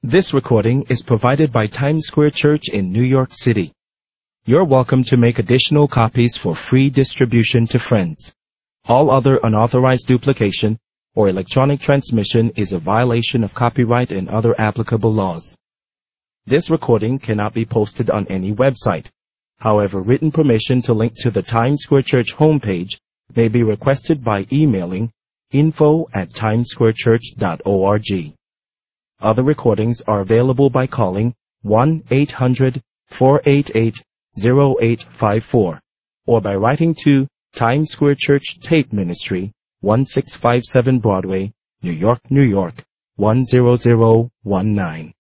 This recording is provided by Times Square Church in New York City. You're welcome to make additional copies for free distribution to friends. All other unauthorized duplication or electronic transmission is a violation of copyright and other applicable laws. This recording cannot be posted on any website. However, written permission to link to the Times Square Church homepage may be requested by emailing info@timessquarechurch.org. Other recordings are available by calling 1-800-488-0854 or by writing to Times Square Church Tape Ministry, 1657 Broadway, New York, New York, 10019.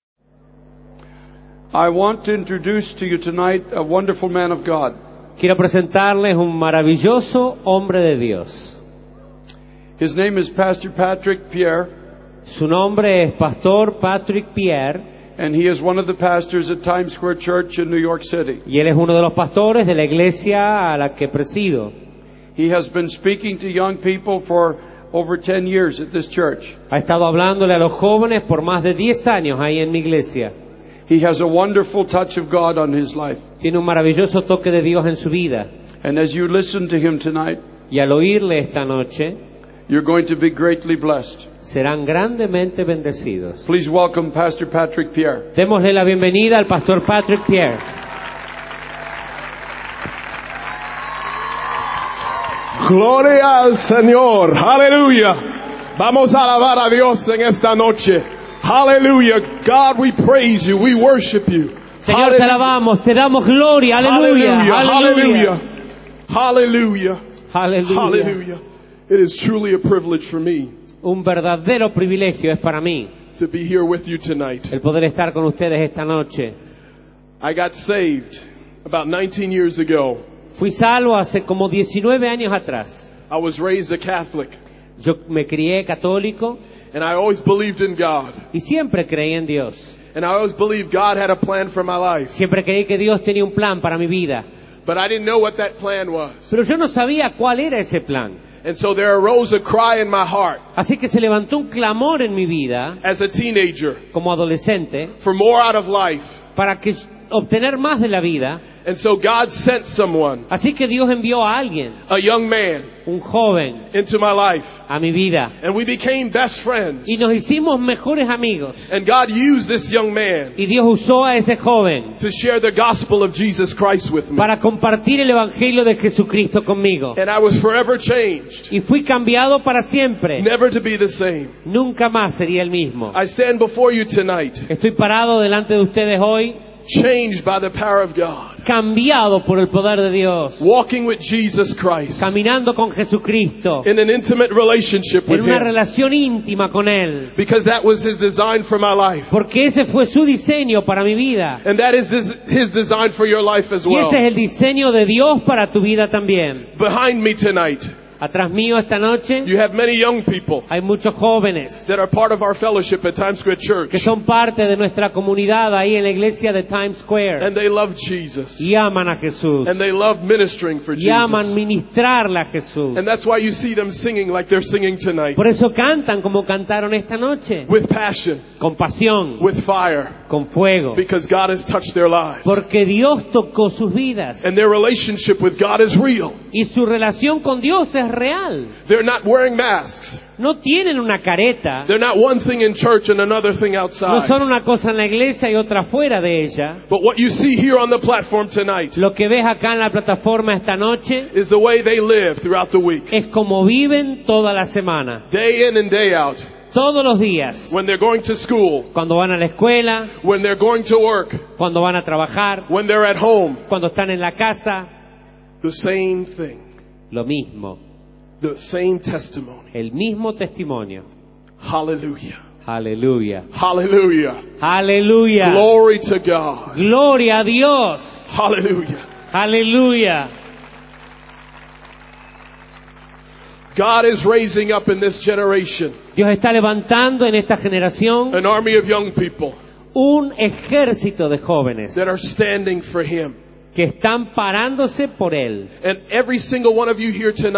I want to introduce to you tonight a wonderful man of God. Quiero presentarles un maravilloso hombre de Dios. His name is Pastor Patrick Pierre, Su nombre es Pastor Patrick Pierre and he is one of the pastors at Times Square Church in New York City. y él es uno de los pastores de la iglesia a la que presido. He has been speaking to young people for over 10 years at this church. Ha estado hablándole a los jóvenes por más de 10 años ahí en mi iglesia. He has a wonderful touch of God on his life. Tiene un maravilloso toque de Dios en su vida. And as you listen to him tonight, Y al oírle esta noche, you're going to be greatly blessed. serán grandemente bendecidos. Please welcome Pastor Patrick Pierre. Démosle la bienvenida al Pastor Patrick Pierre. Gloria al Señor, aleluya. Vamos a alabar a Dios en esta noche. Hallelujah. God, we praise you, we worship you. Señor, te alabamos, te damos gloria, aleluya, Hallelujah. Hallelujah. Aleluya. Hallelujah. It is truly a privilege for me Un verdadero privilegio es para mí to be here with you tonight. el poder estar con ustedes esta noche. I got saved about 19 years ago. Fui salvo hace como 19 años atrás. I was raised a Catholic Yo me crié católico and I always believed in God. y siempre creí en Dios. And I always believed God had a plan for my life. Siempre creí que Dios tenía un plan para mi vida. But I didn't know what that plan was. Pero yo no sabía cuál era ese plan. And so there arose a cry in my heart Así que se levantó un clamor en mi vida as a teenager como adolescente for more out of life. para que obtener más de la vida. And so God sent someone, Así que Dios envió a alguien, a young man, un joven, into my life. a mi vida. And we became best friends. Y nos hicimos mejores amigos. And God used this young man Y Dios usó a ese joven to share the gospel of Jesus Christ with me. para compartir el evangelio de Jesucristo conmigo. And I was forever changed, Y fui cambiado para siempre. never to be the same. Nunca más sería el mismo. I stand before you tonight, Estoy parado delante de ustedes hoy, changed by the power of God, cambiado por el poder de Dios, walking with Jesus Christ caminando con Jesucristo, in an intimate relationship with en una Him, relación íntima con Él. because that was His design for my life. Porque ese fue su diseño para mi vida. And that is His design for your life as Y well. ese es el diseño de Dios para tu vida también. Behind me tonight, Atrás mío esta noche you have many young people hay muchos jóvenes that are part of our fellowship at Times Square Church. que son parte de nuestra comunidad ahí en la iglesia de Times Square And they love Jesus. y aman a Jesús And they love ministering for y aman Jesus. ministrarle a Jesús. And that's why you see them singing like they're singing tonight. Por eso cantan como cantaron esta noche, With passion, con pasión, with fire. con fuego, Because God has touched their lives. porque Dios tocó sus vidas And their relationship with God is real. y su relación con Dios es real. They're not wearing masks. No tienen una careta, They're not one thing in church and another thing no outside. son una cosa en la iglesia y otra fuera de ella. But what you see here on the platform tonight Lo que ves acá en la plataforma esta noche is the way they live throughout the week. es como viven toda la semana, Day in and day out. todos los días, When they're going to school. cuando van a la escuela, When they're going to work. cuando van a trabajar, When they're at home. cuando están en la casa, The same thing. lo mismo, The same testimony. el mismo testimonio. Hallelujah. Aleluya, Hallelujah. aleluya, Glory to God. gloria a Dios, Hallelujah. aleluya. God is raising up in this generation Dios está levantando en esta generación an army of young people un ejército de jóvenes that are standing for Him. que están parándose por Él. And every single one of you here tonight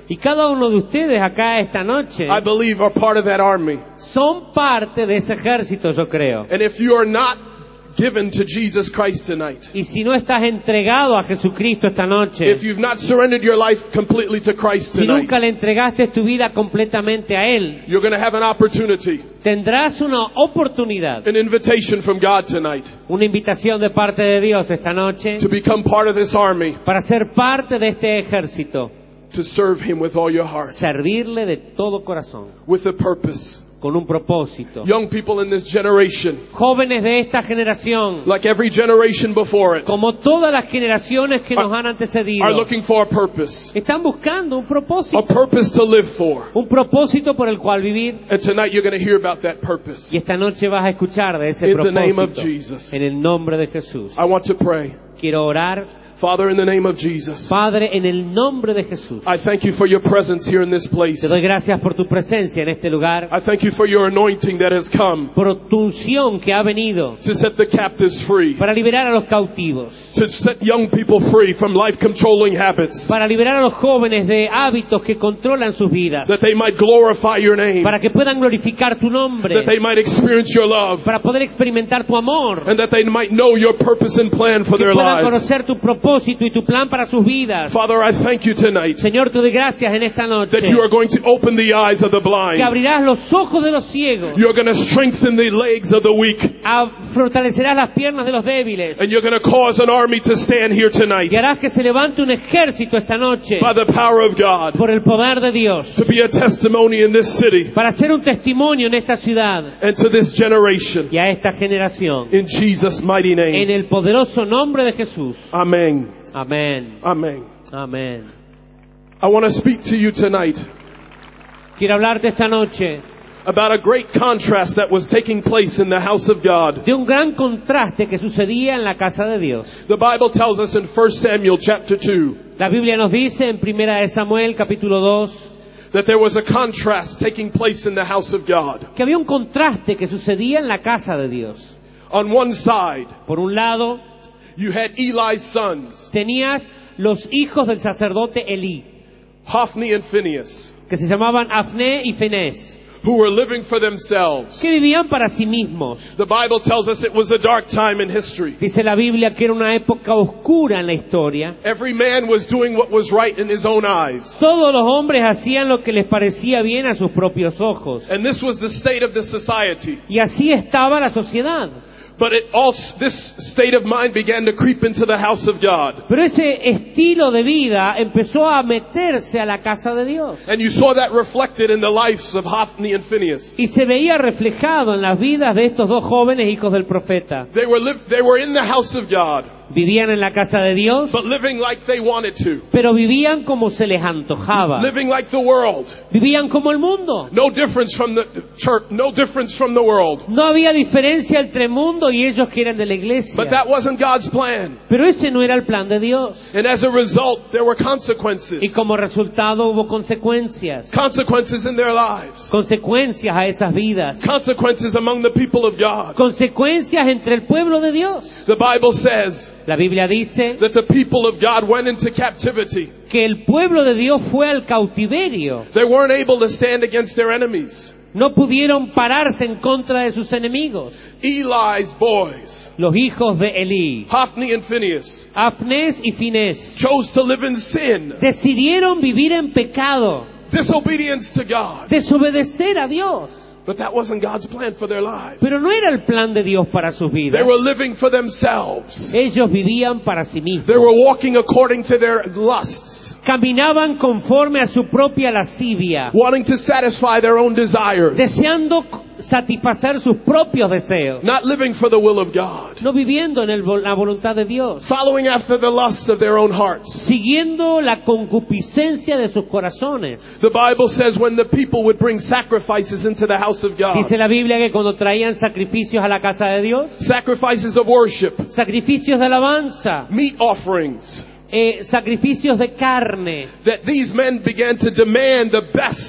Y cada uno de ustedes acá esta noche I believe, are part of that army. son parte de ese ejército, yo creo. And if you are not given to Jesus Christ tonight, Y si no estás entregado a Jesucristo esta noche, if you've not surrendered your life completely to Christ si tonight, nunca le entregaste tu vida completamente a Él, you're going to have an opportunity, tendrás una oportunidad, an invitation from God tonight una invitación de parte de Dios esta noche to become part of this army, para ser parte de este ejército, to serve Him with all your heart, servirle de todo corazón, with a purpose. con un propósito. Young people in this generation, Jóvenes de esta generación, like every generation before it, como todas las generaciones que nos han antecedido, are looking for a purpose. están buscando un A propósito, purpose to live for. un propósito por el cual vivir. And tonight you're going to hear about that purpose. Y esta noche vas a escuchar de ese In the name of propósito. Jesus. En el nombre de Jesús. I want to pray. Quiero orar. Father, in the name of Jesus, Padre, en el nombre de Jesús. I thank you for your presence here in this place. Te doy gracias por tu presencia en este lugar, I thank you for your anointing that has come por tu unción que ha venido to set the captives free, para liberar a los cautivos, to set young people free from life-controlling habits, para liberar a los jóvenes de hábitos que controlan sus vidas, that they might glorify your name, para que puedan glorificar tu nombre, that they might experience your love, para poder experimentar tu amor, and that they might know your purpose and plan for que their puedan lives. conocer tu propósito y tu plan para sus vidas. Father, I thank you tonight Señor, te doy gracias en esta noche that you are going to open the eyes of the que blind. abrirás los ojos de los ciegos, You're going to strengthen the legs of the weak, fortalecerás las piernas de los débiles and you're going to cause an army to stand here tonight y harás que se levante un ejército esta noche by the power of God, por el poder de Dios to be a testimony in this city para hacer un testimonio en esta ciudad and to this generation. y a esta generación. In Jesus' mighty En name. el poderoso nombre de Jesús. Amen. Amén. Amen. Amén. I want to speak to you tonight Quiero hablarte esta noche about a great contrast that was taking place in the house of God. de un gran contraste que sucedía en la casa de Dios. The Bible tells us in 1 Samuel chapter 2 La Biblia nos dice en 1 de Samuel capítulo 2 that there was a contrast taking place in the house of God. que había un contraste que sucedía en la casa de Dios. On one side, Por un lado, you had Eli's sons, tenías los hijos del sacerdote Elí, Hophni and Phinehas, que se llamaban Afné y Finés, who were living for themselves. que vivían para sí mismos. The Bible tells us it was a dark time in history. Dice la Biblia que era una época oscura en la historia. Every man was doing what was right in his own eyes. Todos los hombres hacían lo que les parecía bien a sus propios ojos. And this was the state of the society. Y así estaba la sociedad. But this state of mind began to creep into the house of God. Pero ese estilo de vida empezó a meterse a la casa de Dios. And you saw that reflected in the lives of Hophni and Phinehas. Y se veía reflejado en las vidas de estos dos jóvenes hijos del profeta. They were in the house of God, Vivían en la casa de Dios, but living like they wanted to. pero vivían como se les antojaba. Living like the world. Vivían como el mundo. No difference from the church, no difference from the world. No había diferencia entre el mundo y ellos que eran de la iglesia. But that wasn't God's plan. Pero ese no era el plan de Dios. And as a result, there were Y consequences. como resultado hubo consecuencias. Consequences in their lives. Consecuencias a esas vidas. Consequences among the people of God. Consecuencias entre el pueblo de Dios. The Bible says La Biblia dice that the people of God went into captivity. que el pueblo de Dios fue al cautiverio. They weren't able to stand against their enemies. No pudieron pararse en contra de sus enemigos. Eli's boys, Los hijos de Elí, Hophni and Phinehas, Afnés y Finés, chose to live in sin, decidieron vivir en pecado, disobedience to God. desobedecer a Dios. But that wasn't God's plan for their lives. Pero no era el plan de Dios para sus They vidas. were living for themselves. Ellos vivían para sí They mismos. were walking according to their lusts, Caminaban conforme a su propia lascivia, wanting to satisfy their own desires, deseando satisfacer sus propios deseos, not living for the will of God, no viviendo en la voluntad de Dios, following after the lusts of their own hearts. siguiendo la concupiscencia de sus corazones. The Bible says when the people would bring sacrifices into the house of God, Dice la Biblia que cuando traían sacrificios a la casa de Dios, sacrifices of worship, sacrificios de alabanza, meat offerings, sacrificios de carne, that these men began to demand the best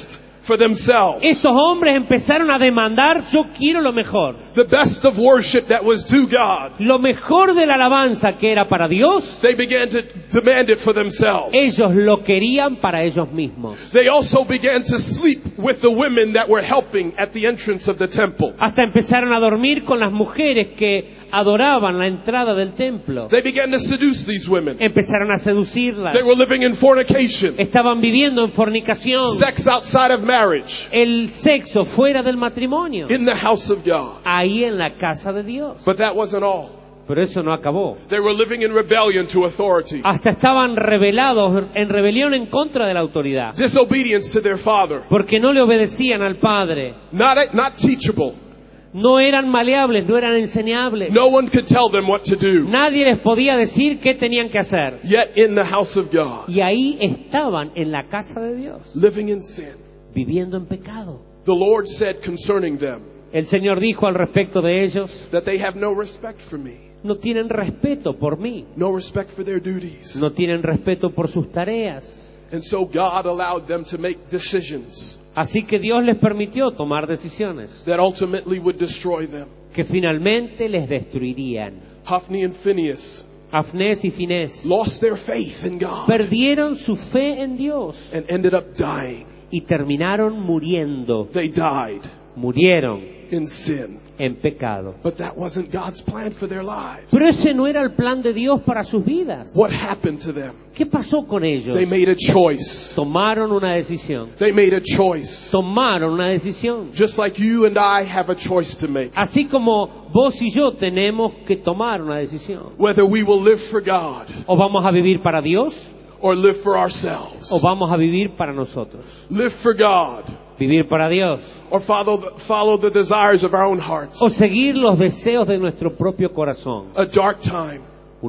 for themselves. Esos hombres empezaron a demandar, yo quiero lo mejor. The best of worship that was due God. Lo mejor de la alabanza que era para Dios, They began to demand it for themselves. ellos lo querían para ellos mismos. They also began to sleep with the women that were helping at the entrance of the temple. Hasta empezaron a dormir con las mujeres que adoraban la entrada del templo. They began to seduce these women. Empezaron a seducirlas. They were living in fornication, Estaban viviendo en fornicación. sex outside of marriage, El sexo fuera del matrimonio. in the house of God. Ahí en la casa de Dios. But that wasn't all. Pero eso no acabó. They were living in rebellion to authority, Hasta estaban rebelados, en rebelión en contra de la autoridad. disobedience to their father, Porque no le obedecían al Padre. not teachable. No eran maleables, no eran enseñables. No one could tell them what to do. Nadie les podía decir qué tenían que hacer. Yet in the house of God, Y ahí estaban en la casa de Dios, living in sin. viviendo en pecado. The Lord said concerning them El Señor dijo al respecto de ellos, that they have no respect for me, no tienen respeto por mí, no respect for their duties. no tienen respeto por sus tareas. And so God allowed them to make decisions Así que Dios les permitió tomar decisiones that ultimately would destroy them. que finalmente les destruirían. Hophni and Phinehas Afnés y Finés lost their faith in God perdieron su fe en Dios and ended up dying. y terminaron muriendo. They died Murieron in sin. en pecado. But that wasn't God's plan for their lives. Pero ese no era el plan de Dios para sus vidas. What happened to them? ¿Qué pasó con ellos? They made a choice. Tomaron una decisión. They made a choice. Tomaron una decisión. Just like you and I have a choice to make. Así como vos y yo tenemos que tomar una decisión. Whether we will live for God O vamos a vivir para Dios or live for ourselves. o vamos a vivir para nosotros. Live for God Vivir para Dios or follow the desires of our own hearts. o seguir los deseos de nuestro propio corazón. A dark time,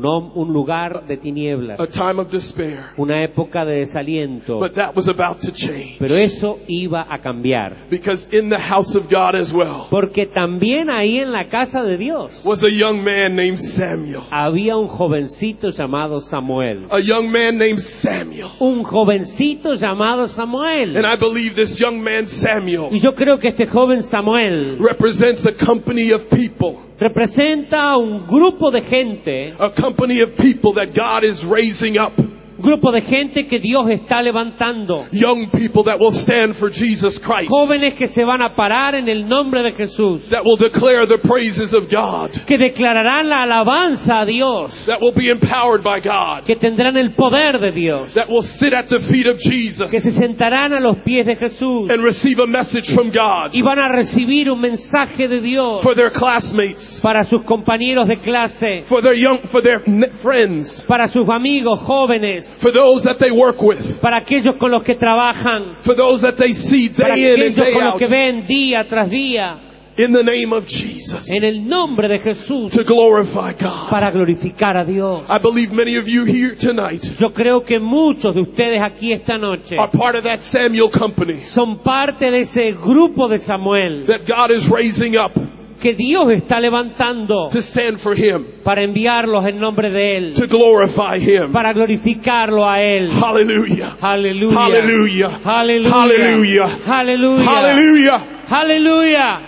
Un lugar de a tinieblas, time of despair. una época de desaliento. But that was about to change. Pero eso iba a cambiar. Because in the house of God as well Porque también ahí en la casa de Dios was a young man named Samuel. había un jovencito llamado Samuel. A young man named Samuel. Un jovencito llamado Samuel. And I believe this young man Samuel Y yo creo que este joven Samuel represents a company of people. representa un grupo de gente, A company of people that God is raising up. grupo de gente que Dios está levantando. Young people that will stand for Jesus Christ. Jóvenes que se van a parar en el nombre de Jesús. That will declare the praises of God. Que declararán la alabanza a Dios. That will be empowered by God. Que tendrán el poder de Dios. That will sit at the feet of Que se Jesus sentarán a los pies de Jesús. and receive a message from God Y van a recibir un mensaje de Dios for their classmates, para sus compañeros de clase, for their friends, para sus amigos jóvenes, for those that they work with, para aquellos con los que trabajan, for those that they see para day in and aquellos day con los out. que ven día tras día, In the name of Jesus, en el nombre de Jesús, to glorify God. para glorificar a Dios. I believe many of you here tonight Yo creo que muchos de ustedes aquí esta noche are part of that Samuel company son parte de ese grupo de Samuel that God is raising up que Dios está levantando to stand for Him, para enviarlos en nombre de Él, to glorify Him. para glorificarlo a Él. Hallelujah. Aleluya. Hallelujah. Aleluya. Hallelujah. Aleluya. Hallelujah. Aleluya.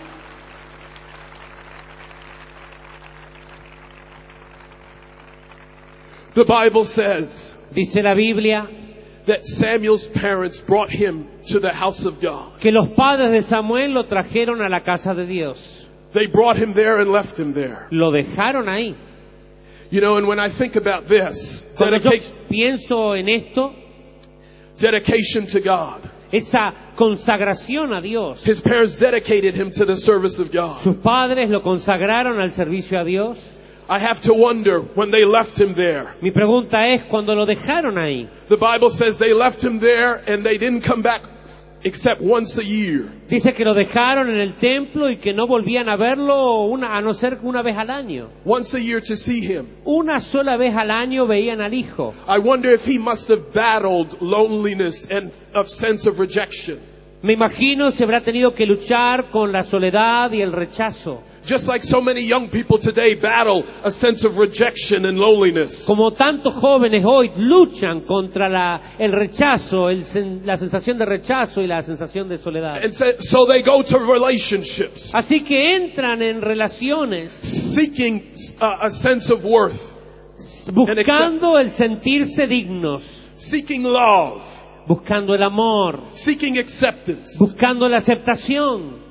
The Bible says Dice la Biblia that Samuel's parents brought him to the house of God. que los padres de Samuel lo trajeron a la casa de Dios. They brought him there and left him there. Lo dejaron ahí. You know, and when I think about this, Cuando yo pienso en esto, dedication to God. esa consagración a Dios. His parents dedicated him to the service of God. Sus padres lo consagraron al servicio a Dios. I have to wonder when they left him there. Mi pregunta es, cuando lo dejaron ahí, The Bible says they left him there and they didn't come back except once a year. dice que lo dejaron en el templo y que no volvían a verlo a no ser una vez al año. Once a year to see him. Una sola vez al año veían al hijo. I wonder if he must have battled loneliness and a sense of rejection. Me imagino si habrá tenido que luchar con la soledad y el rechazo. Just like so many young people today battle a sense of rejection and loneliness. Como tantos jóvenes hoy luchan contra el rechazo, la sensación de rechazo y la sensación de soledad. And so they go to relationships. Así que entran en relaciones Seeking a sense of worth. buscando el sentirse dignos, Seeking love. buscando el amor, Seeking acceptance. buscando la aceptación.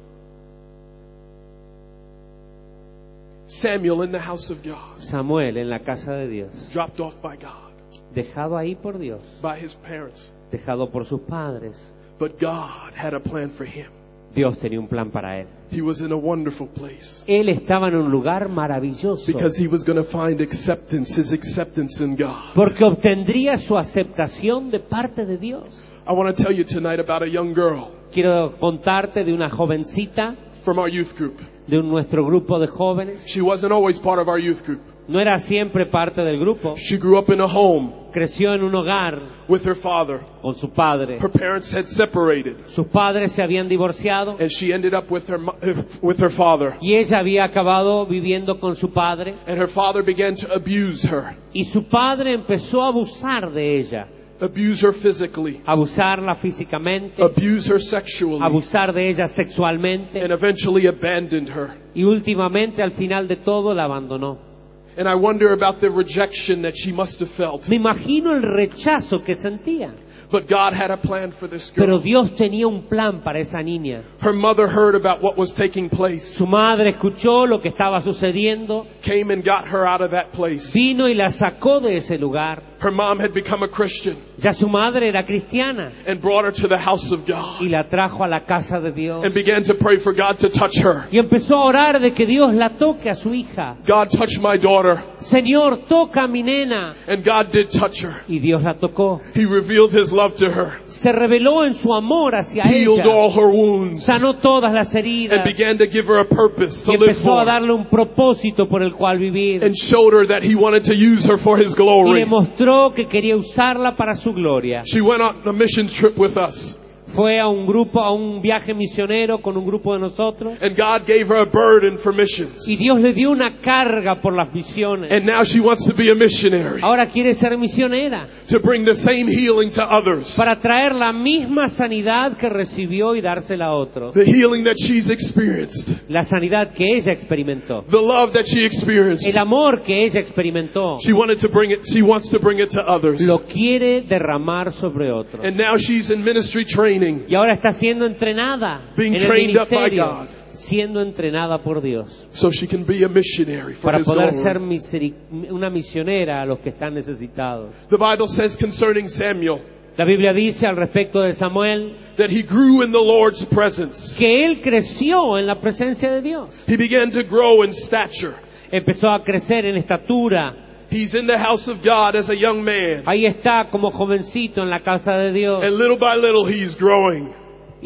Samuel in the house of God. Samuel en la casa de Dios, Dropped off by God. dejado ahí por Dios, By his parents. dejado por sus padres. But God had a plan for him. Dios tenía un plan para él. He was in a wonderful place. Él estaba en un lugar maravilloso Because he was going to find acceptance, his acceptance in God. porque obtendría su aceptación de parte de Dios. I want to tell you tonight about a young girl Quiero contarte de una jovencita from our youth group. de nuestro grupo de jóvenes. She wasn't always part of our youth group. No era siempre parte del grupo. She grew up in a home Creció en un hogar with her father. con su padre. Her parents had separated, Sus padres se habían divorciado and she ended up with her father. y ella había acabado viviendo con su padre. And her father began to abuse her, Y su padre empezó a abusar de ella, abuse her physically, abusarla físicamente, abuse her sexually, abusar de ella sexualmente and eventually abandoned her. y últimamente al final de todo la abandonó. And I wonder about the rejection that she must have felt. Me imagino el rechazo que sentía, But God had a plan for this pero girl. Dios tenía un plan para esa niña. Her mother heard about what was taking place, Su madre escuchó lo que estaba sucediendo, came and got her out of that place. vino y la sacó de ese lugar. Her mom had become a Christian Ya su madre era cristiana and brought her to the house of y God la trajo a la casa de Dios. and began to pray for God to touch her. Y empezó a orar de que Dios la toque a su hija. God touched my daughter, Señor, toca a mi nena. and God did touch her. Y Dios la tocó. He revealed his love to her, Se reveló en su amor hacia healed ella. all her wounds, Sanó todas las and heridas. began to give her a purpose to Y live empezó a for, darle un propósito por el cual vivir. and showed her that he wanted to use her for his Y le glory. mostró que quería usarla para su gloria. She went on a mission trip with us, Fue a un viaje misionero con un grupo de nosotros. and God gave her a burden for missions. Y Dios le dio una carga por las misiones. And now she wants to be a missionary, Ahora quiere ser misionera to bring the same healing to others, para traer la misma sanidad que recibió y dársela a otros. the healing that she's experienced, La sanidad que ella experimentó. the love that she experienced. El amor que ella experimentó. She wants to bring it to others. Lo quiere derramar sobre otros. And now she's in ministry training, Y ahora está siendo entrenada being en el trained up by ministerio, God, siendo entrenada por Dios, so she can be a missionary for para his poder glory. ser una misionera a los que están necesitados. The Bible says concerning Samuel La Biblia dice al respecto de Samuel that he grew in the Lord's presence. que él creció en la presencia de Dios. He began to grow in stature. Empezó a crecer en estatura. He's in the house of God as a young man, Ahí está como jovencito en la casa de Dios. and little by little he's growing,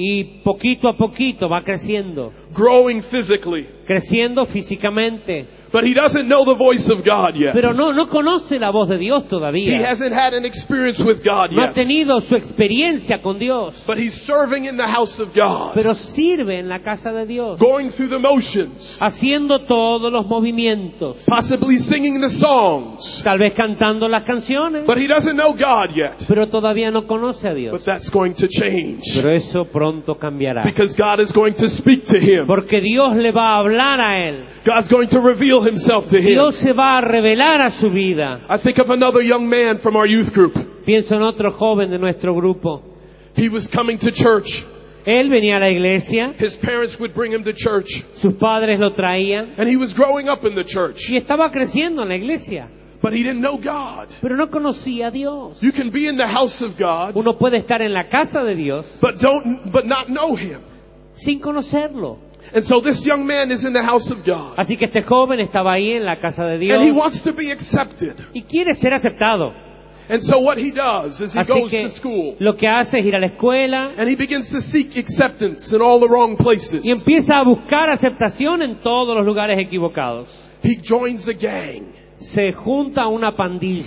Y poquito a poquito va creciendo. growing physically. Creciendo físicamente. But he doesn't know the voice of God yet. Pero no conoce la voz de Dios He todavía. hasn't had an experience with God No ha yet. tenido su experiencia con Dios. But he's serving in the house of God, Pero sirve en la casa de Dios. going through the motions, Haciendo todos los movimientos. possibly singing the songs. Tal vez cantando las canciones. But he doesn't know God yet. Pero todavía no conoce a But Dios. that's going to change, Pero eso pronto cambiará. because God is going to speak to him. Porque Dios le va a hablar a él. God's going to reveal himself to him. Dios se va a revelar a su vida. I think of another young man from our youth group. Pienso en otro joven de nuestro grupo. He was coming to church. Él venía a la iglesia, His parents would bring him to church, sus padres lo traían and he was growing up in the church. y estaba creciendo en la iglesia, But he didn't know God. pero no conocía a Dios. You can be in the house of God, Uno puede estar en la casa de Dios but not know him. sin conocerlo. And so this young man is in the house of God, Así que este joven estaba ahí en la casa de Dios and he wants to be accepted. y quiere ser aceptado. And so what he does is he Así goes que to school, lo que hace es ir a la escuela and he begins to seek acceptance in all the wrong places. y empieza a buscar aceptación en todos los lugares equivocados. He joins a gang. Se junta a una pandilla.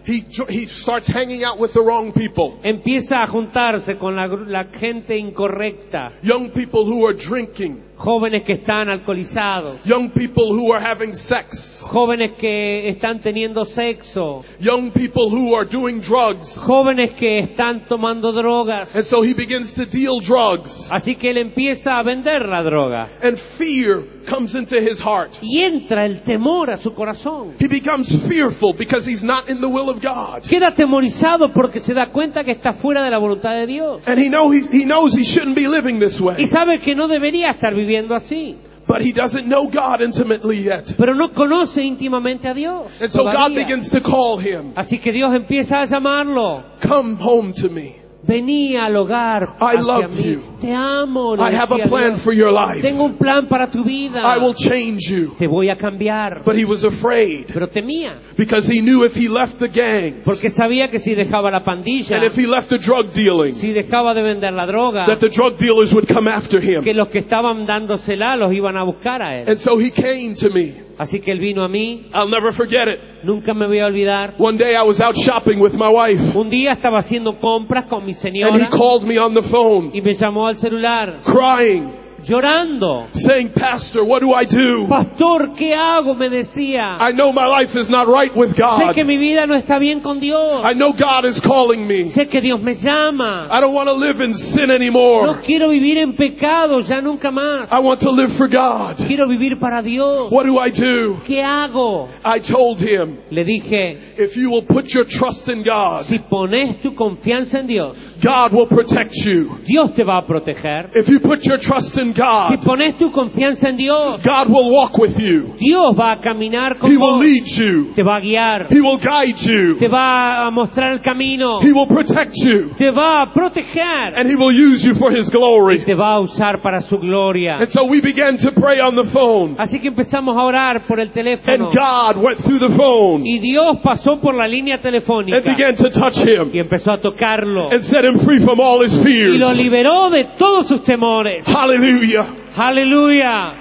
he starts hanging out with the wrong people. Empieza a juntarse con la gente incorrecta, Young people who are drinking. jóvenes que están alcoholizados, Young people who are having sex. jóvenes que están teniendo sexo, Young people who are doing drugs. jóvenes que están tomando drogas. And so he begins to deal drugs. Así que él empieza a vender la droga And fear comes into his heart. y entra el temor a su corazón. He becomes fearful because he's not in the will of God. Queda atemorizado porque se da cuenta que está fuera de la voluntad de Dios. And he knows he shouldn't be living this Y way. sabe que no debería estar viviendo así. But he doesn't know God intimately yet. Pero no conoce íntimamente a Dios. And so God todavía. begins to call him. Así que Dios empieza a llamarlo. Come home to me. Vení al hogar I hacia love mí. you. Te amo. le I have decía a plan Dios. for your life. Tengo un plan para tu vida. I will change you. Te voy a cambiar. But he was afraid Pero temía. because he knew if he left the gangs Porque sabía que si dejaba la pandilla, and if he left the drug dealing, si dejaba de vender la droga, that the drug dealers would come after him. que los que estaban dándosela los iban a buscar a él. And so he came to me. Así que él vino a mí. I'll never forget it. Nunca me voy a olvidar. One day I was out shopping with my wife, Un día estaba haciendo compras con mi and he señora called me on the phone, y me llamó al celular crying, llorando. saying, Pastor, what do I do? Pastor, ¿qué hago? Me decía. I know my life is not right with Sé God. que mi vida no está bien con Dios. I know God is calling me. Sé que Dios me llama. I don't want to live in sin No anymore. quiero vivir en pecado ya nunca más. I want to live for God. Quiero vivir para Dios. What do I do? ¿Qué hago? I told him, Le dije, if you will put your trust in God, si pones tu confianza en Dios, God will protect you. Dios te va a proteger. If you put your trust in Si God, pones tu confianza en Dios, God will walk with you. Dios va a caminar con He will vos. lead you. Te va a guiar. He will guide Te you. va a mostrar el camino. He will protect you. Te va a proteger. And He will use you for His glory. Te va a usar para su gloria. And so we began to pray on the phone. Así que empezamos a orar por el teléfono. And God went through the phone Y Dios pasó por la línea and telefónica began to touch him y empezó a tocarlo. and set him free from all his Y lo fears. liberó de todos sus temores. Hallelujah. Aleluya.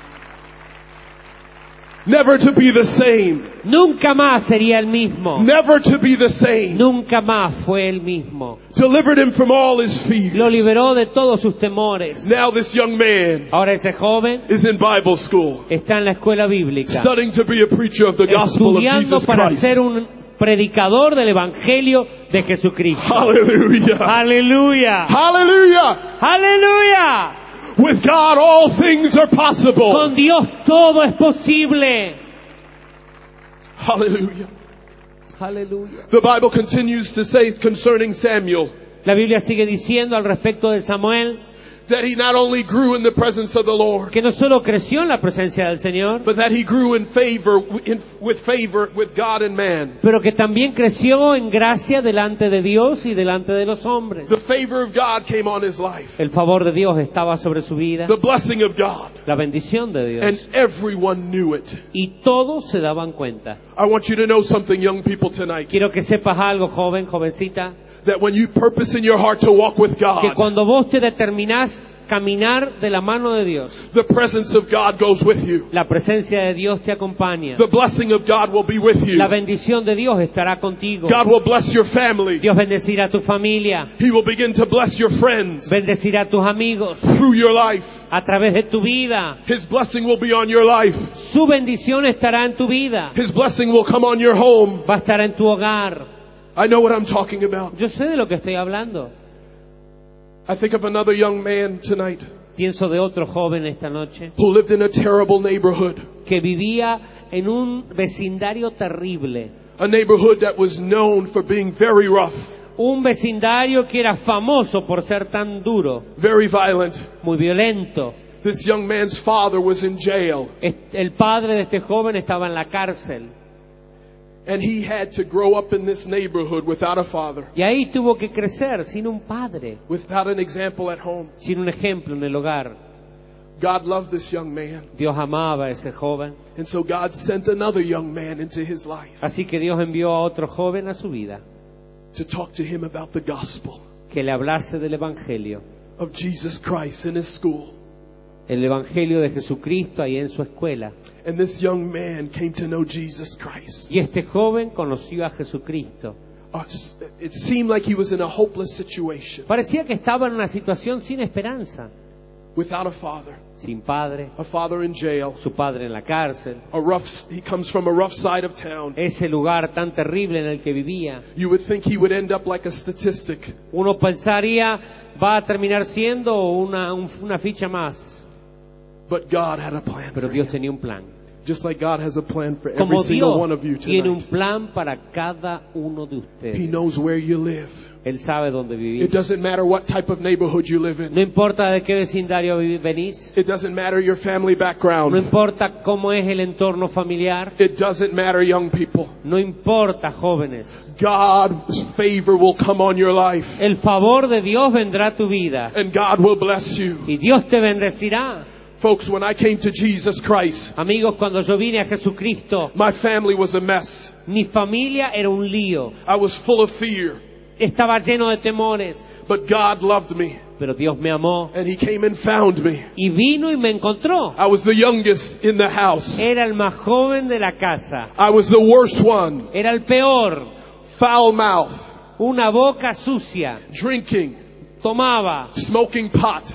Never to be the same. Nunca más sería el mismo. Never to be the same. Nunca más fue el mismo. Delivered him from all his fears. Lo liberó de todos sus temores. Now this young man Ahora ese joven is in Bible school, está en la escuela bíblica, studying to be a preacher of the gospel of estudiando Jesus para Christ. ser un predicador del evangelio de Jesucristo. Hallelujah. Aleluya. Hallelujah. Aleluya. With God all things are possible. Con Dios todo es posible. Hallelujah. Aleluya. The Bible continues to say concerning Samuel La Biblia sigue diciendo al respecto de Samuel that he not only grew in the presence of the Lord, que no solo creció en la presencia del Señor, but that he grew in favor with God and man. pero que también creció en gracia delante de Dios y delante de los hombres. The favor of God came on his life. El favor de Dios estaba sobre su vida, The blessing of God. la bendición de And Dios, everyone knew it. y todos se daban cuenta. I want you to know something, young people, tonight. Quiero que sepas algo, joven, jovencita, That when you purpose in your heart to walk with que God, cuando vos te determinás caminar de la mano de Dios, the presence of God goes with you. la presencia de Dios te acompaña. The blessing of God will be with you. La bendición de Dios estará contigo. God will bless your family. Dios bendecirá a tu familia, He will begin to bless your friends bendecirá a tus amigos through your life. a través de tu vida. His blessing will be on your life. Su bendición estará en tu vida, His blessing will come on your home. va a estar en tu hogar. I know what I'm talking about. Yo sé de lo que estoy hablando. I think of another young man tonight Pienso de otro joven esta noche who lived in a terrible neighborhood. que vivía en un vecindario terrible, A neighborhood that was known for being very rough, un vecindario que era famoso por ser tan duro, very violent. muy violento. This young man's father was in jail, El padre de este joven estaba en la cárcel and he had to grow up in this neighborhood without a father, y ahí tuvo que crecer sin un padre, without an example at home. sin un ejemplo en el hogar. God loved this young man, Dios amaba a ese joven, and so God sent another young man into his life así que Dios envió a otro joven a su vida to talk to him about the gospel que le hablase del evangelio of Jesus Christ in his school. el Evangelio de Jesucristo ahí en su escuela. And this young man came to know Jesus Christ. Y este joven conoció a Jesucristo. It seemed like he was in a hopeless situation. Parecía que estaba en una situación sin esperanza, Without a father. sin padre, A father in jail. su padre en la cárcel, He comes from a rough side of town. ese lugar tan terrible en el que vivía. You would think he would end up like a statistic. Uno pensaría, va a terminar siendo una ficha más. But God had a plan Pero for Dios him. tenía un plan. Just like God has a plan for every Como single one of you Dios tiene un tonight. plan para cada uno de He ustedes. knows where you live. Él sabe dónde It vivir. doesn't matter what type of neighborhood you live in. No importa de qué vecindario venís. It doesn't matter your family No background. importa cómo es el entorno familiar. It doesn't matter young people. No importa, jóvenes. God's favor will come on your life. El favor de Dios vendrá a tu vida. And God will bless you. Y Dios te bendecirá. Folks, when I came to Jesus Christ, Amigos, cuando yo vine a Jesucristo, my family was a mess. mi familia era un lío. I was full of fear. Estaba lleno de temores. But God loved me. Pero Dios me amó. And He came and found me. Y vino y me encontró. I was the youngest in the house. Era el más joven de la casa. I was the worst one. Era el peor. Foul mouth. Una boca sucia. Drinking. Tomaba, Smoking pot.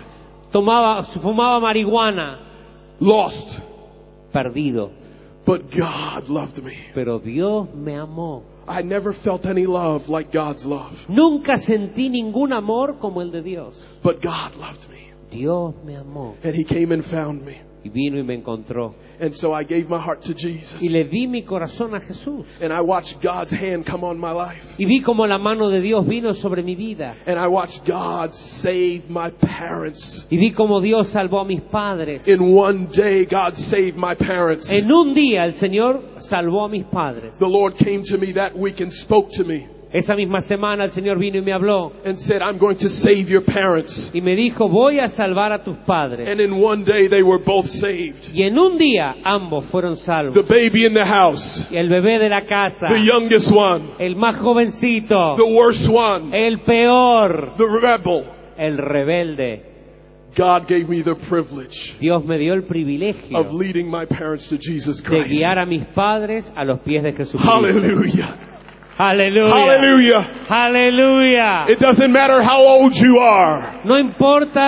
fumaba marihuana. Lost. Perdido. But God loved me. Pero Dios me amó. I never felt any love like God's love. Nunca sentí ningún amor como el de Dios. But God loved me. Dios me amó. And He came and found me. Y vino y me encontró. And so I gave my heart to Jesus. Y le di mi corazón a Jesús. And I watched God's hand come on my life. Y vi como la mano de Dios vino sobre mi vida. And I watched God save my parents. Y vi como Dios salvó a mis padres. In one day, God saved my parents. En un día el Señor salvó a mis padres. The Lord came to me that week and spoke to me Esa misma semana el Señor vino y me habló. and said, I'm going to save your parents. Y me dijo, voy a salvar a tus padres. And in one day, they were both saved. Y en un día ambos fueron salvos. The baby in the house, Y el bebé de la casa. the youngest one, El más jovencito. the worst one, El peor. the rebel. El rebelde. God gave me the privilege Dios me dio el privilegio of leading my parents to Jesus de Christ. guiar a mis padres a los pies de Jesucristo. Hallelujah. Aleluya. Hallelujah. Aleluya. It doesn't matter how old you are. No importa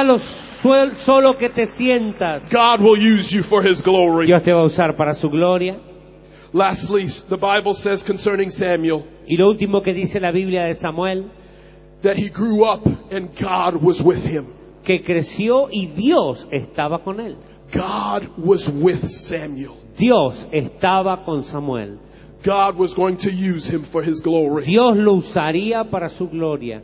solo que te sientas. God will use you for His glory. Dios te va a usar para su gloria. Lastly, the Bible says concerning Samuel Y lo último que dice la Biblia de Samuel, that he grew up and God was with him. que creció y Dios estaba con él. God was with Samuel. Dios estaba con Samuel. God was going to use him for His glory. Dios lo usaría para su gloria.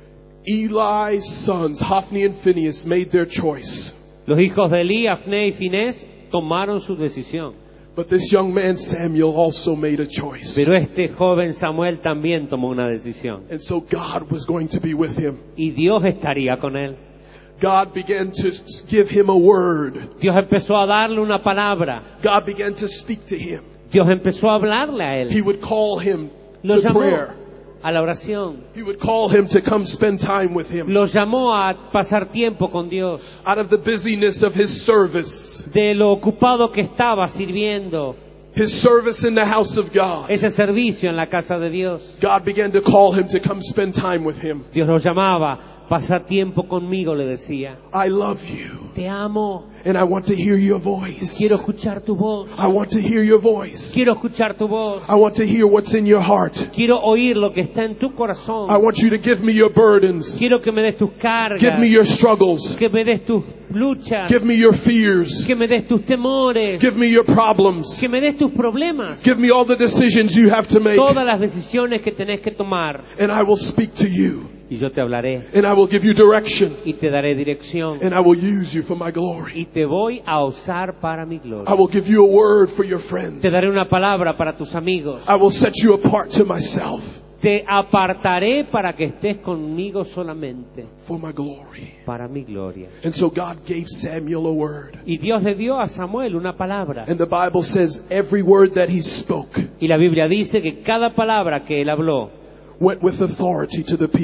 Eli's sons, Hophni and Phinehas, made their choice. Los hijos de Elí, Afné y Finés tomaron su decisión. But this young man Samuel also made a choice. Pero este joven Samuel también tomó una decisión. And so God was going to be with him. Y Dios estaría con él. God began to give him a word. Dios empezó a darle una palabra. God began to speak to him. Dios empezó a hablarle a He él. would call him Lo to llamó prayer. a la oración. He would call him to come spend time with him. Lo llamó a pasar tiempo con Dios. Out of the busyness of his service, De lo ocupado que estaba sirviendo his service in the house of God, ese servicio en la casa de Dios. God began to call him to come spend time with him. Dios lo llamaba. Pasar tiempo conmigo, le decía. I love you, Te amo. and I want to hear your voice. Quiero escuchar tu voz. I want to hear your voice. Quiero escuchar tu voz. I want to hear what's in your heart. Quiero oír lo que está en tu corazón. I want you to give me your burdens. Quiero que me des tus cargas. Give me your struggles. Que me des tus luchas. Give me your fears. Que me des tus temores. Give me your problems. Que me des tus problemas. Give me all the decisions you have to make. Todas las decisiones que tenés que tomar. And I will speak to you. Y yo te hablaré. And I will give you direction. Y te daré dirección. And I will use you for my glory. Y te voy a usar para mi gloria. I will give you a word for your friends. Te daré una palabra para tus amigos. I will set you apart to myself Te apartaré para que estés conmigo solamente. for my glory. Para mi gloria. And so God gave Samuel a word. Y Dios le dio a Samuel una palabra. And the Bible says every word that he spoke Y la Biblia dice que cada palabra que él habló went with authority to the people.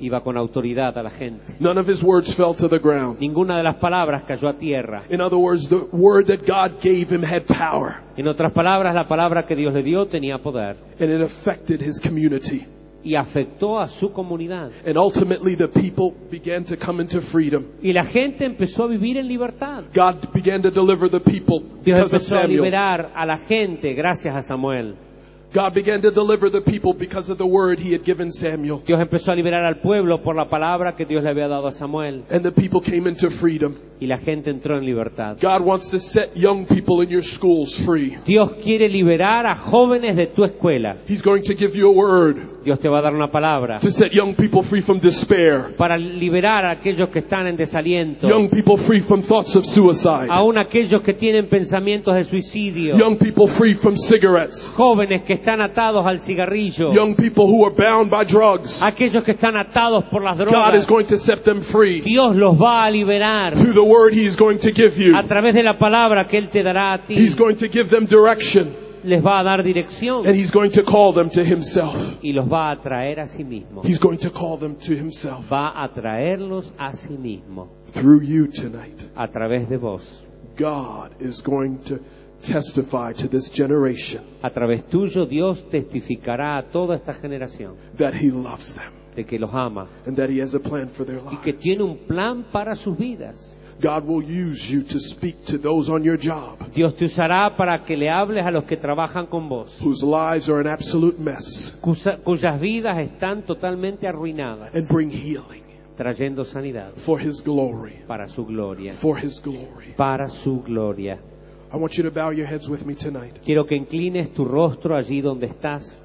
Iba con autoridad a la gente. None of his words fell to the ground. Ninguna de las palabras cayó a tierra. In other words, the word that God gave him had power, En otras palabras, la palabra que Dios le dio tenía poder and it affected his community. y afectó a su comunidad. And ultimately the people began to come into freedom. Y la gente empezó a vivir en libertad. God began to deliver the people Dios because of empezó a Samuel. liberar a la gente gracias a Samuel. God began to deliver the people because of the word he had given Samuel. Dios empezó a liberar al pueblo por la palabra que Dios le había dado a Samuel. And the people came into freedom. Y la gente entró en libertad. God wants to set young people in your schools free. Dios quiere liberar a jóvenes de tu escuela. He's going to give you a word Dios te va a dar una palabra to set young people free from despair. para liberar a aquellos que están en desaliento. Young people free from thoughts of suicide. Aún aquellos que tienen pensamientos de suicidio. Young people free from cigarettes. Jóvenes que están atados al cigarrillo. Young people who are bound by drugs. Aquellos que están atados por las God is drogas. going to set them free. Dios los va a liberar Through the word he is going to give you. a través de la palabra que Él te dará a ti. He's going to give them direction. Les va a dar dirección And he's going to call them to himself. y los va a atraer a sí mismo. He's going to call them to himself. Va a atraerlos a sí mismo Through you tonight, a través de vos. God is going to testify to this generation A través tuyo Dios testificará a toda esta generación that he loves them de que los ama and that he has a plan for their y que tiene lives. un plan para sus vidas. God will use you to speak to those on your job Dios te usará para que le hables a los que trabajan con vos, whose lives are an absolute mess cuyas vidas están totalmente arruinadas, and bring healing trayendo sanidad for his glory. para su gloria, For his glory. para su gloria. I want you to bow your heads with me tonight. Quiero que inclines tu rostro allí donde estás.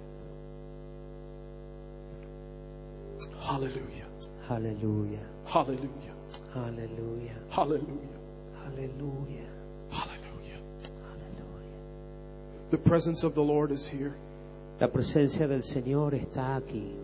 Hallelujah. Aleluya, Hallelujah. aleluya, Hallelujah. aleluya, Hallelujah. aleluya. The presence of the Lord is here, La presencia del Señor está aquí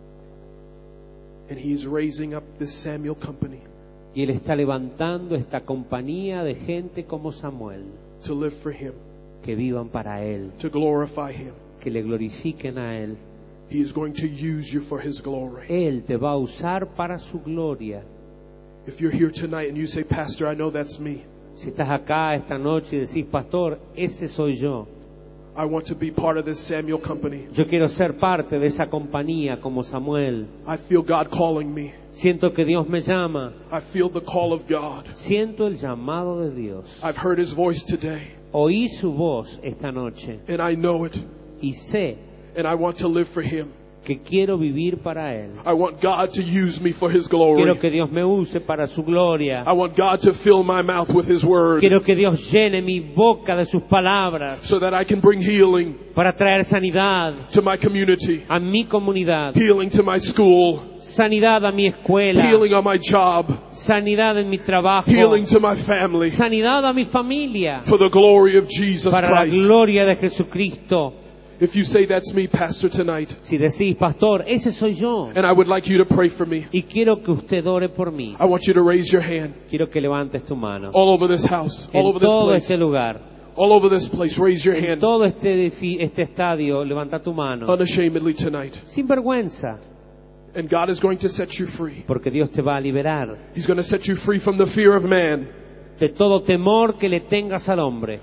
and he is raising up this Samuel company y Él está levantando esta compañía de gente como Samuel, to live for him, que vivan para Él, to glorify him. que le glorifiquen a Él. He is going to use you for his glory. Él te va a usar para su gloria. If you're here tonight and you say, Pastor, I know that's me. Si estás acá esta noche y decís, pastor, ese soy yo. I want to be part of this Samuel company. Yo quiero ser parte de esa compañía como Samuel. I feel God calling me. Siento que Dios me llama. I feel the call of God. Siento el llamado de Dios. I've heard his voice today, Oí su voz esta noche and I know it, y sé and I want to live for him. que quiero vivir para Él. I want God to use me for his glory. Quiero que Dios me use para su gloria. I want God to fill my mouth with his word Quiero que Dios llene mi boca de sus palabras so that I can bring healing para traer sanidad to my community, a mi comunidad, healing to my school, sanidad a mi escuela, healing on my job, sanidad en mi trabajo, healing to my family, sanidad a mi familia, for the glory of Jesus para la Christ. gloria de Jesucristo. If you say that's me, Pastor, tonight, Si decís, pastor, ese soy yo, and I would like you to pray for me, y quiero que usted ore por mí, I want you to raise your hand quiero que levantes tu mano. all over this house, all En over this todo place, este lugar, all over this place. Raise your en hand todo este estadio, levanta tu mano, unashamedly tonight. sin vergüenza, And God is going to set you free. porque Dios te va a liberar He's going to set you free from the fear of man. de todo temor que le tengas al hombre.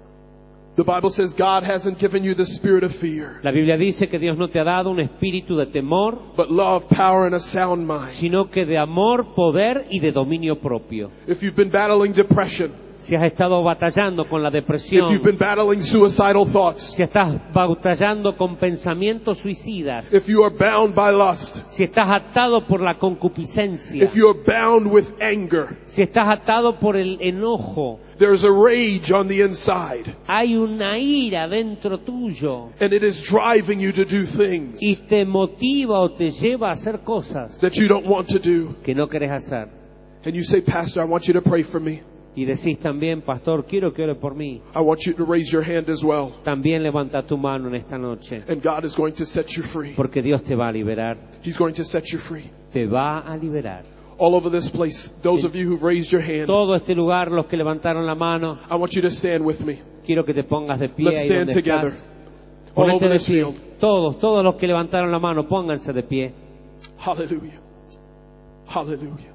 The Bible says God hasn't given you the spirit of fear, La Biblia dice que Dios no te ha dado un espíritu de temor, but love, power, and a sound mind. sino que de amor, poder y de dominio propio. If you've been battling depression, Si has estado batallando con la if you've depresión, been battling suicidal thoughts, si estás batallando con pensamientos suicidas, if you are bound by lust, si estás atado por la concupiscencia, if you are bound with anger, si estás atado por el enojo, there's a rage on the inside, hay una ira dentro tuyo and it is driving you to do things y te motiva o te lleva a hacer cosas that you don't want to do. que no querés hacer. And you say, Pastor, I want you to pray for me. Y decís también, pastor, quiero que ore por mí. I want you to raise your hand as well. También levanta tu mano en esta noche, And God is going to set you free. porque Dios te va a liberar, He's going to set you free. te va a liberar. All over this place, those of you who've raised your hand, Todo este lugar, los que levantaron la mano, I want you to stand with me. quiero que te pongas de pie Let's ahí stand donde together. estás. All Ponete over de this pie. field. Todos los que levantaron la mano, pónganse de pie. Hallelujah. Hallelujah.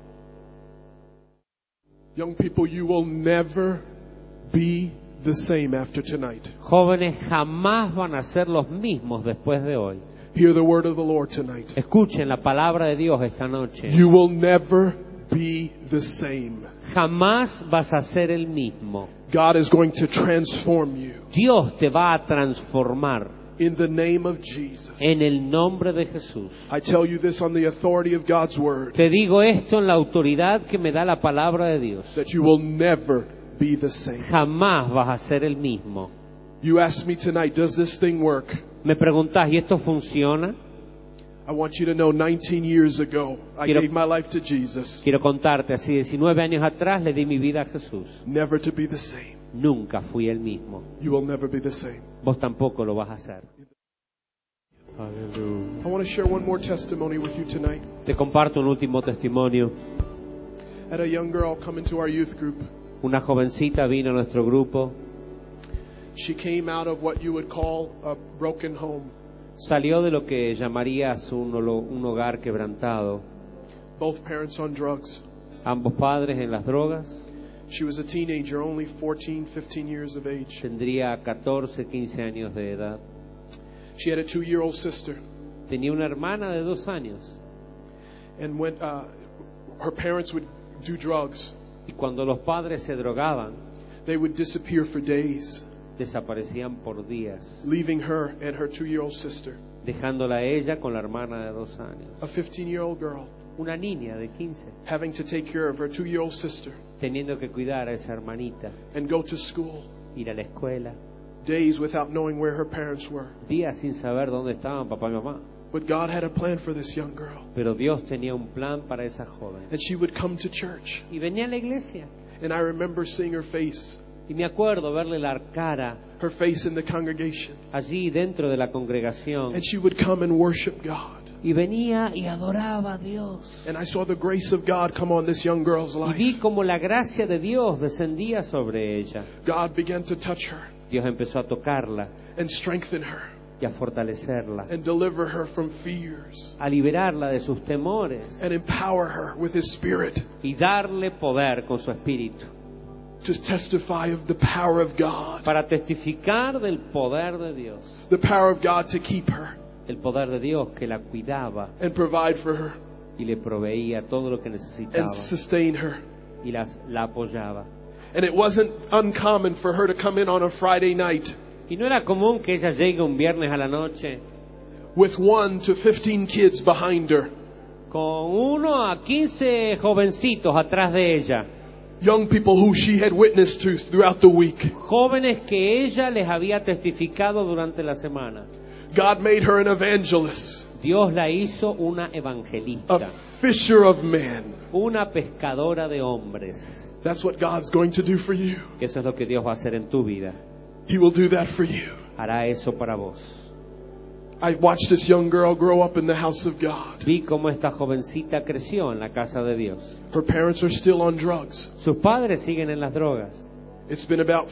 Young people, you will never be the same after tonight. Jóvenes jamás van a ser los mismos después de hoy. Hear the word of the Lord tonight. Escuchen la palabra de Dios esta noche. You will never be the same. Jamás vas a ser el mismo. God is going to transform you Dios te va a transformar in the name of Jesus. en el nombre de Jesús. I tell you this on the authority of God's word, Te digo esto en la autoridad que me da la palabra de Dios. that you will never be the same. Jamás vas a ser el mismo. You ask me tonight, does this thing work? Me preguntás, ¿y esto funciona? I want you to know 19 years ago, I Quiero- gave my life to Jesus, Quiero contarte, así 19 años atrás le di mi vida a Jesús. never to be the same. Nunca fui el mismo. You will never be the same. Vos tampoco lo vas a hacer. I want to share one more testimony with you tonight. Te comparto un último testimonio. I had a young girl come into our youth group. Una jovencita vino a nuestro grupo. She came out of what you would call a broken home. Salió de lo que llamarías un hogar quebrantado. Both parents on drugs. Ambos padres en las drogas. She was a teenager, only 14, 15 years of age. Tendría 14, 15 años de edad. She had a 2-year-old sister. Tenía una hermana de 2 años. And when her parents would do drugs, Y cuando los padres se drogaban, they would disappear for days, desaparecían por días, leaving her and her 2-year-old sister, dejándola a ella con la hermana de 2 años. a 15-year-old girl, Una niña de 15, having to take care of her 2-year-old sister teniendo que cuidar a esa hermanita, and go to school, ir a la escuela, days without knowing where her parents were. días sin saber dónde estaban papá y mamá. But God had a plan for this young girl. Pero Dios tenía un plan para esa joven. And she would come to church. Y venía a la iglesia. And I remember seeing her face, Y me acuerdo verle la cara her face in the congregation. allí dentro de la congregación. And she would come and worship God. Y venía y adoraba a Dios. And I saw the grace of God come on this young girl's Y vi life. como la gracia de Dios descendía sobre ella. God began to touch her Dios empezó a tocarla and strengthen her y a fortalecerla, and deliver her from fears a liberarla de sus temores and empower her with His Spirit y darle poder con su espíritu to testify of the power of God, para testificar del poder de Dios. the power of God to keep her El poder de Dios que la cuidaba and provide for her y le proveía todo lo que necesitaba and sustain her. y la apoyaba. And it wasn't uncommon for her to come in on a Friday night Y no era común que ella llegue un viernes a la noche with 1 to 15 kids behind her, con 1 a 15 jovencitos atrás de ella, young people who she had witnessed to throughout the week. jóvenes que ella les había testificado durante la semana. God made her an evangelist, Dios la hizo una a evangelista, fisher of men. una pescadora de hombres. That's what God's going to do for you. Eso es lo que Dios va a hacer en tu vida. He will do that for you. Hará eso para vos. I watched this young girl grow up in the house of God. Vi cómo esta jovencita creció en la casa de Dios. Her parents are still on drugs. Sus padres siguen en las drogas. It's been about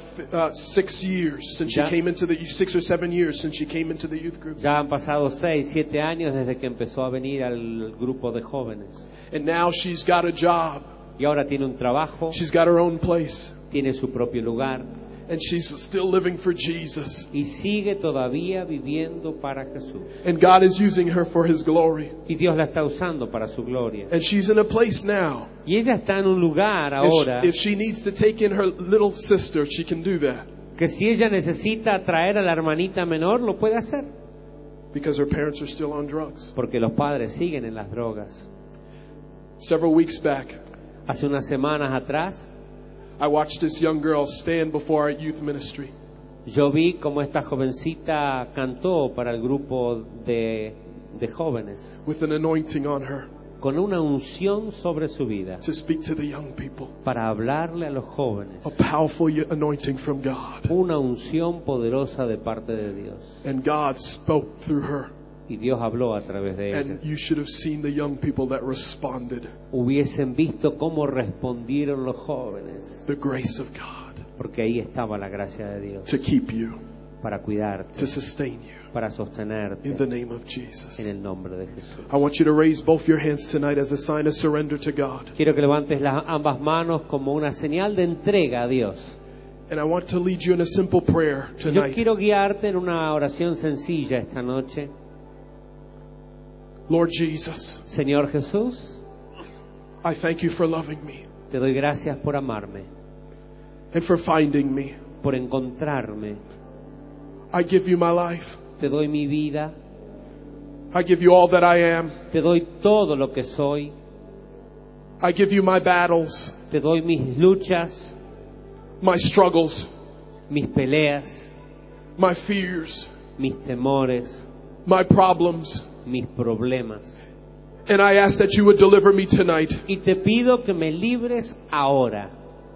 6 years since she Ya. came into the 6 or 7 years since she came into the youth group. Ya han pasado 6, 7 años desde que empezó a venir al grupo de jóvenes. And now she's got a job. Y ahora tiene un trabajo, She's got her own place. tiene su propio lugar And she's still living for Jesus. y sigue todavía viviendo para Jesús. And God is using her for His glory. Y Dios la está usando para su gloria. And she's in a place now. Y ella está en un lugar ahora If she needs to take in her little sister, she can do that. que si ella necesita traer a la hermanita menor, lo puede hacer. Because her parents are still on drugs. Porque los padres siguen en las drogas. Several weeks back, Hace unas semanas atrás, I watched this young girl stand before our youth ministry. yo vi cómo esta jovencita cantó para el grupo de jóvenes, With an anointing on her con una unción sobre su vida, to speak to the young people. para hablarle a los A jóvenes. powerful anointing from God. Una unción poderosa de parte de Dios. And God spoke through her. Y Dios habló a través de ella. And you should have seen the young people that responded. Hubiesen visto cómo respondieron los jóvenes, The grace of God porque ahí estaba la gracia de Dios, to keep you. para cuidarte, to sustain you. para sostenerte, In the name of Jesus. en el nombre de Jesús. I want you to raise both your hands tonight as a sign of surrender to God. Quiero que levantes ambas manos como una señal de entrega a Dios. And I want to lead you in a simple prayer Yo tonight. quiero guiarte en una oración sencilla esta noche. Lord Jesus, Señor Jesús, I thank you for loving me te doy gracias por amarme, and for finding me. por encontrarme. I give you my life. Te doy mi vida, I give you all that I am. te doy todo lo que soy, I give you my battles, te doy mis luchas, my struggles, mis peleas, my fears, mis temores, my problems. mis problemas. And I ask that you would deliver me tonight. Y te pido que me libres ahora.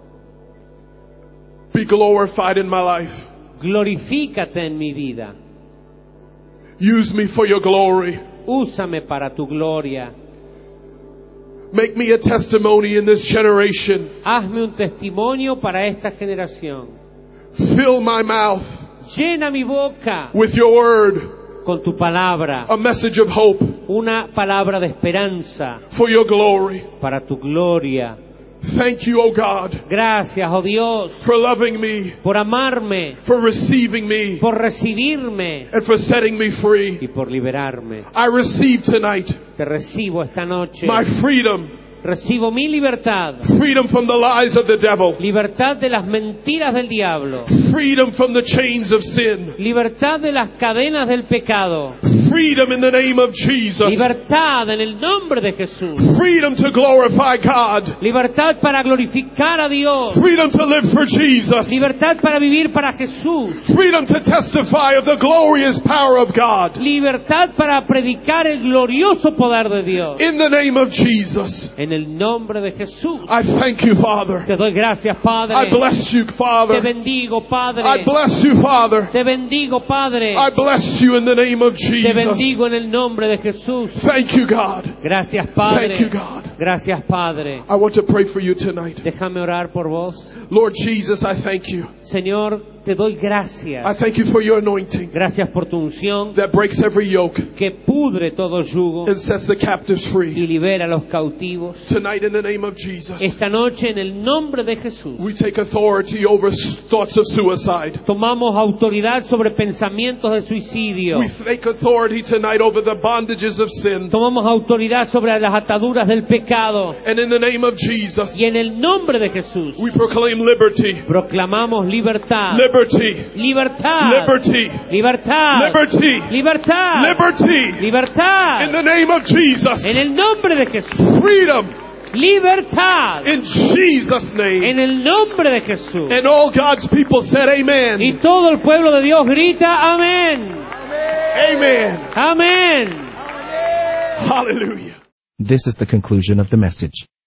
Be glorified in my life. Glorifícate en mi vida. Use me for your glory. Úsame para tu gloria. Make me a testimony in this generation. Hazme un testimonio para esta generación. Fill my mouth Llena mi boca with your word, con tu palabra. a message of hope Una palabra de esperanza for your glory. para tu gloria. Thank you, O God, Gracias, oh Dios, for loving me, por amarme, for receiving me, por recibirme and for setting me free. y por liberarme. I receive tonight Te recibo esta noche. my freedom, Recibo mi libertad. freedom from the lies of the devil, Libertad de las mentiras del diablo. freedom from the chains of sin, Libertad de las cadenas del pecado. freedom in the name of Jesus, Libertad en el nombre de Jesús. freedom to glorify God, Libertad para glorificar a Dios. freedom to live for Jesus, Libertad para vivir para Jesús. freedom to testify of the glorious power of God. Libertad para predicar el glorioso poder de Dios. In the name of Jesus, En el nombre de Jesús. I thank you, Father. Te doy gracias, Padre. I bless you, Te Father. bendigo, Padre. I bless you, Father. Te bendigo, Padre. I bless you in the name of Te Jesus. bendigo en el nombre de Jesús. Thank you, God. Gracias, Padre. Thank you, God. Gracias, Padre. I want to pray for you tonight. Déjame orar por vos. Lord Jesus, I thank you. Señor, te doy I gracias. thank you for your anointing Gracias por tu unción that breaks every yoke que pudre todo yugo and sets the captives y free. libera a los cautivos. Tonight, in the name of Jesus, Esta noche, en el nombre de Jesús, we take authority over thoughts of suicide. tomamos autoridad sobre pensamientos de suicidio. We take authority tonight over the bondages of sin. Tomamos autoridad sobre las ataduras del pecado. And in the name of Jesus, Y en el nombre de Jesús, we proclaim liberty. proclamamos libertad. Liberty. Libertad. Liberty. Libertad. Liberty. Libertad. Liberty. In Libertad. the name of Jesus. En el nombre de Jesús. Freedom. Libertad. In Jesus' name. En el nombre de Jesús. And all God's people said Y amen. todo el pueblo de Dios grita amén. Amen. Amén. Hallelujah. This is the conclusion of the message.